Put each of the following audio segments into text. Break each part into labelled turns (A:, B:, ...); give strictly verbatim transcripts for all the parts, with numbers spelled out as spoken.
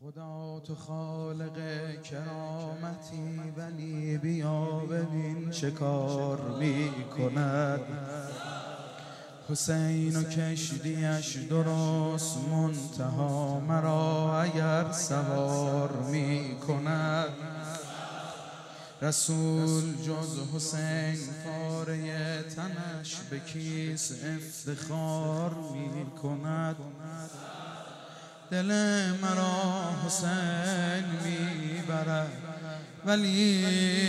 A: خدا تو خالق کرامتی، ولی بیا ببین چه کار می کند. حسین و کشتیش درست منتها مرا اگر سوار می کند. رسول جز حسین پاره تنش به کیس افتخار می کند. دل مرا حسین می برد ولی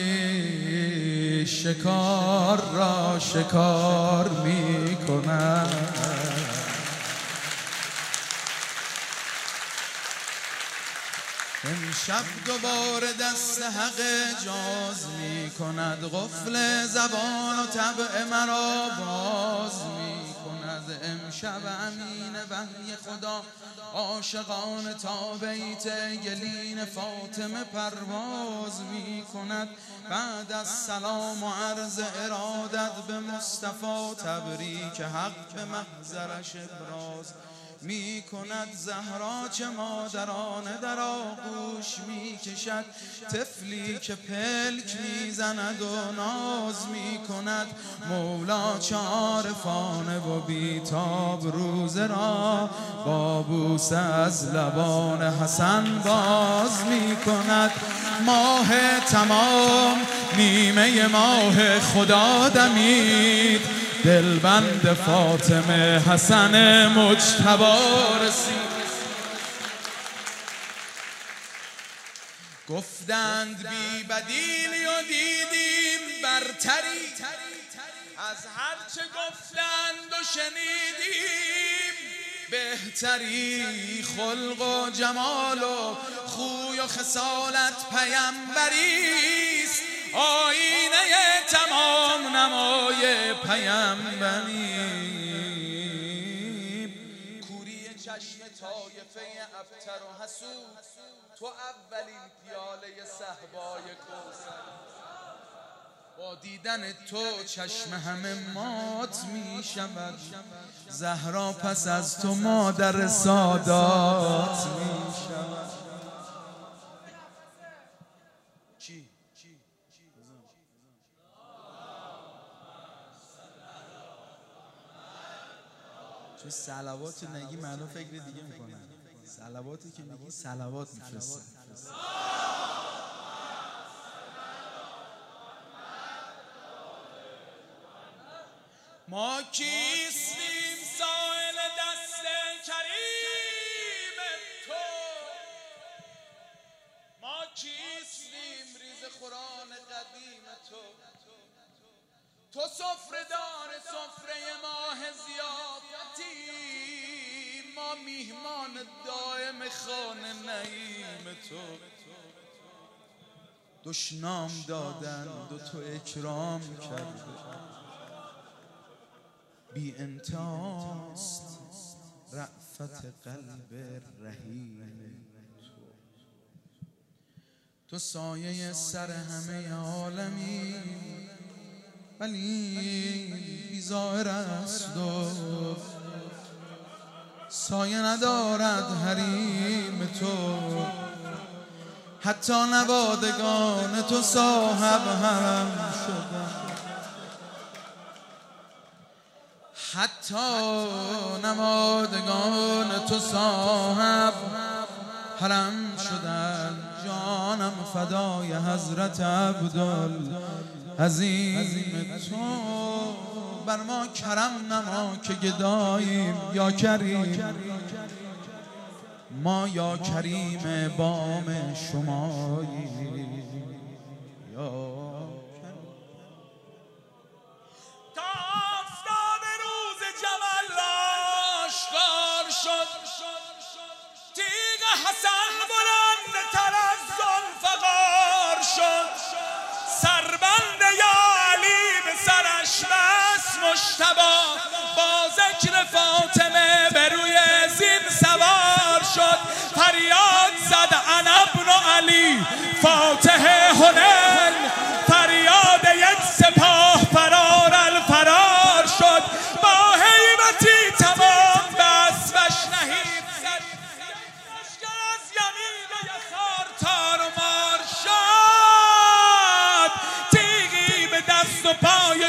A: شکار را شکار می کند. امشب دوباره دست حق اجاز می کند، قفل زبان و طبع مرا باز می کند. امشب امین وحی خدا عاشقان تا بیت گلین فاطمه پرواز می کند. بعد از سلام و عرض ارادت به مصطفی تبریک حق به محضرش ابراز می کند. زهرا چه مادرانه در آغوش می کشد، طفلی که پلک می زند و ناز می کند. مولا چه عارفانه و بیتاب روزه را با بوسه از لبان حسن باز می کند. ماه تمام نیمه ماه خدا دمید، دلبند فاطمه حسن مجتبی رسید. گفتند بی بدیلی و دیدیم برتری، از هر چه گفتند و شنیدیم بهتری. خلق و جمال و خوی و خصالت پیمبریست، آینه تمام نمای پیمبری. کوری چشم طایفه ابتر و حسود، تو اولین پیاله صهبای کوثر. با دیدن تو چشم همه مات می شود، زهرا پس از تو مادر سادات می شود. چی؟ چون صلوات نگی منو فکر دیگه میکنن. صلواتی که میگی صلوات میفرستن. ما کیستیم سائل دست کریم تو، ما کیستیم ریز قرآن قدیم تو. تو سفره‌دار سفره ماه ضیافتی، ما میهمان دائم خانه نعیم تو. دشنام دادند و تو اکرام کردی، بی انتهاست رأفت قلب رحیم تو. تو سایه سر همه عالمی ولی بی ظاهر است و سایه ندارد حریم تو. حتی نوادگان تو صاحب حرم شدند، حتی نوادگان تو صاحب حرم شدند. جانم فدای حضرت عبدالعظیم تو. بر ما کرم نما که گداییم یا کریم، ما یا کریم بام شماییم یا
B: حسن بلند تر از ذوالفقار شد، سربند یا علی به سرش بس مجتبی، با ذکر فاطمه به روی زین سوار شد. فریاد زد انا ابن علی فاتح حنین، فریاد یک سپاه فرار الفرار شد. با هیبتی تمام بس وش نهید زد، لشکر از یمین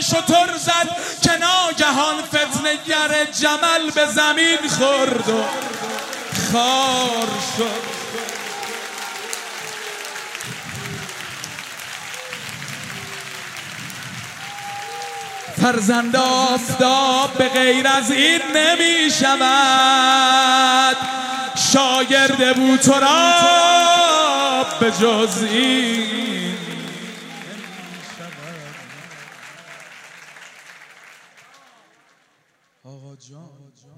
B: شتر زد که ناگهان فتنه‌گر جمل به زمین خورد و خار شد. فرزند آفتاب به غیر از این نمی شود، شاگرد بوتراب به جز این.
A: آقا جان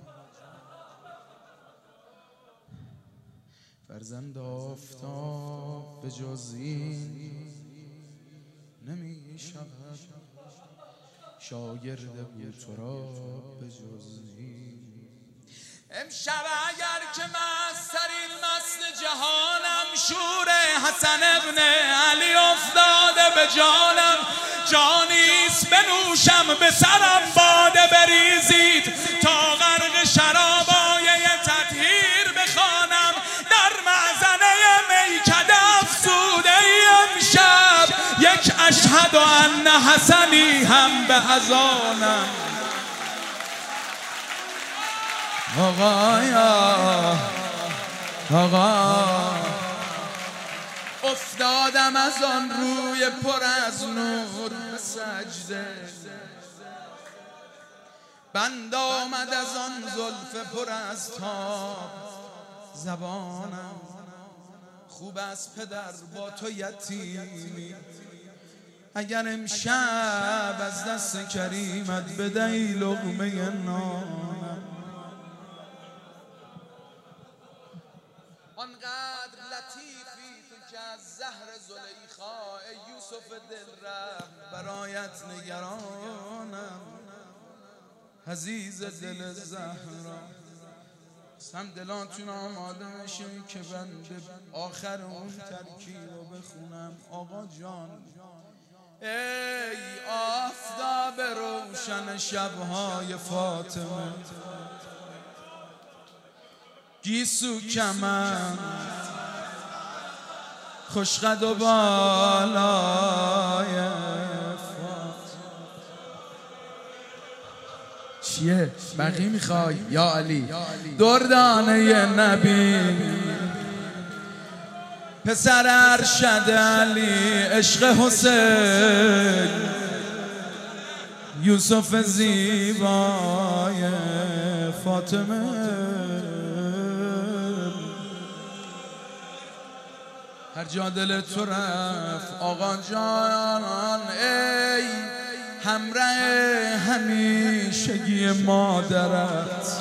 A: فرزند آفتاب به جز این نمی شود، شاگرد بوتراب به جز این.
B: امشب اگر که مسترین مست جهانم، شور حسن ابن علی افتاده به جانم، جانیست بنوشم به سرم باده بریزید، تا غرق شرابایه تطهیر بخوانم، در معزنه میکده افسوده ای امشب، یک اشهد ان حسنی هم به اذانم.
A: آقایا آقا افتادم از آن روی پر از نور به سجده، بند آمد از آن زلف پر از تاب زبانم. خوب از پدر با تو یتیمی، اگر امشب از دست کریمت بدهی لقمه نانم. آنقدر لطیفی تو که از زهر زلیخا ای یوسف دل رحم برایت نگرانم. عزیز دل زهرا هم دلاتون آماده میشه که بنده آخر اون ترکیب رو بخونم. آقا جان ای آفتاب روشن شبهای فاطمه، گیسو کمن خوشقد و بالای چیه؟ بقیه میخوای؟ یا علی دردانه نبی، پسر ارشد علی، عشق حسین، یوسف زیبای فاطمه. هر جا دل تو رفت آقا جان، ای همراه همیشگی مادرت،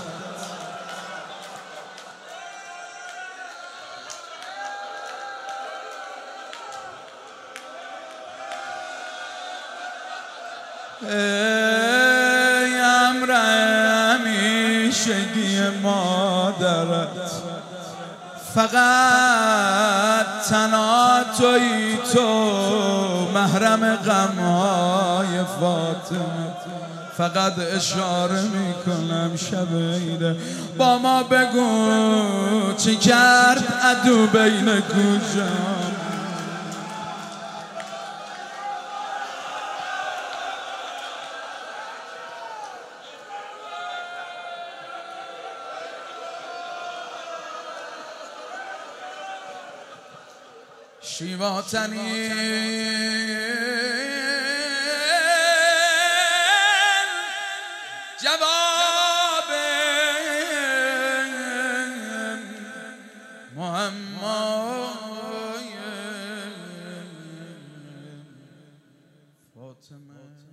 A: ای همراه همیشگی مادرت، فقط تنها تویی تو محرم غمهای فاطمه. فقط اشاره میکنم شبیده با ما بگو چی کرد عدو بین گوشم. شیواتنی جواب معمای فاطمه.